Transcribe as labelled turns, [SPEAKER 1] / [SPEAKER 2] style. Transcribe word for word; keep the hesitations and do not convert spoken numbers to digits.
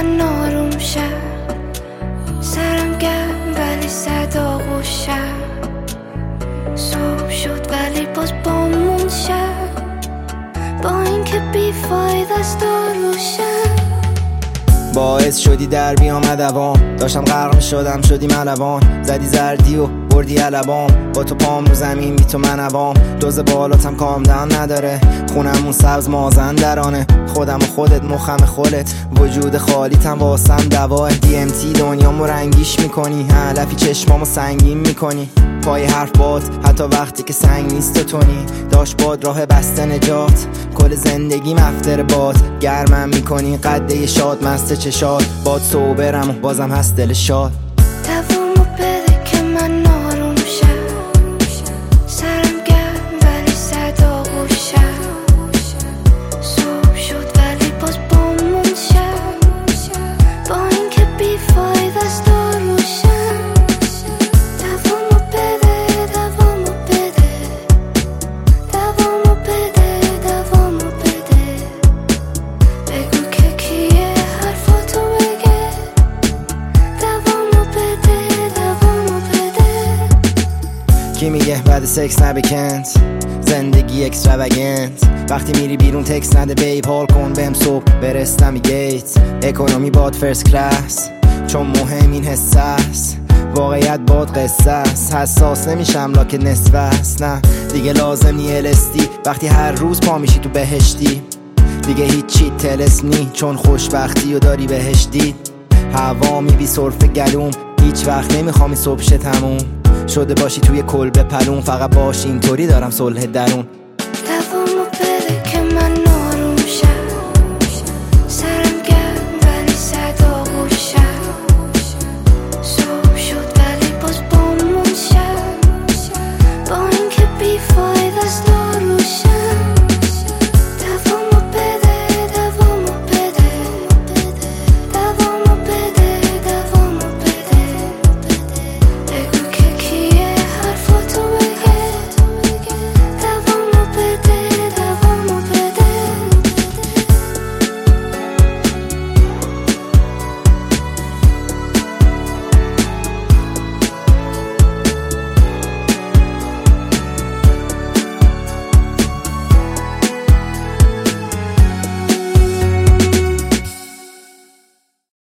[SPEAKER 1] من آروم شم، سرم گرم ولی صدا گوشم، صبح شد ولی باز بامون شب، با اینکه بیفاید است و روشم.
[SPEAKER 2] باعث شدی در بیام دوام، داشتم غرق می شدم شدی ملوان، زدی زردی و بردی علبام، با تو پام رو زمین بی تو من عوام. دوز بالاتم کامدن نداره، خونمون سبز مازن درانه، خودم و خودت مخم خودت، وجود خالیتم واسم دواه. دی ام تی دنیامو رنگیش میکنی، علفی چشمامو سنگین میکنی، پای حرف باد حتی وقتی که سنگ نیست و تونی، داشت باد راه بسته نجات، کل زندگی مفتر باد، گرمم میکنی قده شاد مست چشاد، باد صوبرم و بازم هست دل شاد.
[SPEAKER 1] دوامو بده که من آروم شم، سرم گرم ولی صدا گوشم، صبح شد ولی باز بامون شب، با اینکه بیفاید است و روشم. دوامو بده دوامو بده دوامو بده دوامو بده، بگو که کیه حرفاتو بگه، دوامو بده دوامو بده.
[SPEAKER 2] کی میگه بعد سکس نبکنت زندگی اکستراوگنت، وقتی میری بیرون تکس نده بیب، حال کن بهم صبح برستم گیت، اکونومی باد فرست کلاس چون مهم این حس است، واقعیت باد قصه است، حساس نمیشم لاکه نصفه است، نه دیگه لازم نی ال اس دی وقتی هر روز پا میشی تو بهشتی، دیگه هیچی تلسمی چون خوشبختی و داری بهشتی، هوامی بی صرف گلوم، هیچ وقت نمیخوام این صبح شه تموم شده باشی توی کلبه پلون، فقط باش اینطوری دارم صلح درون.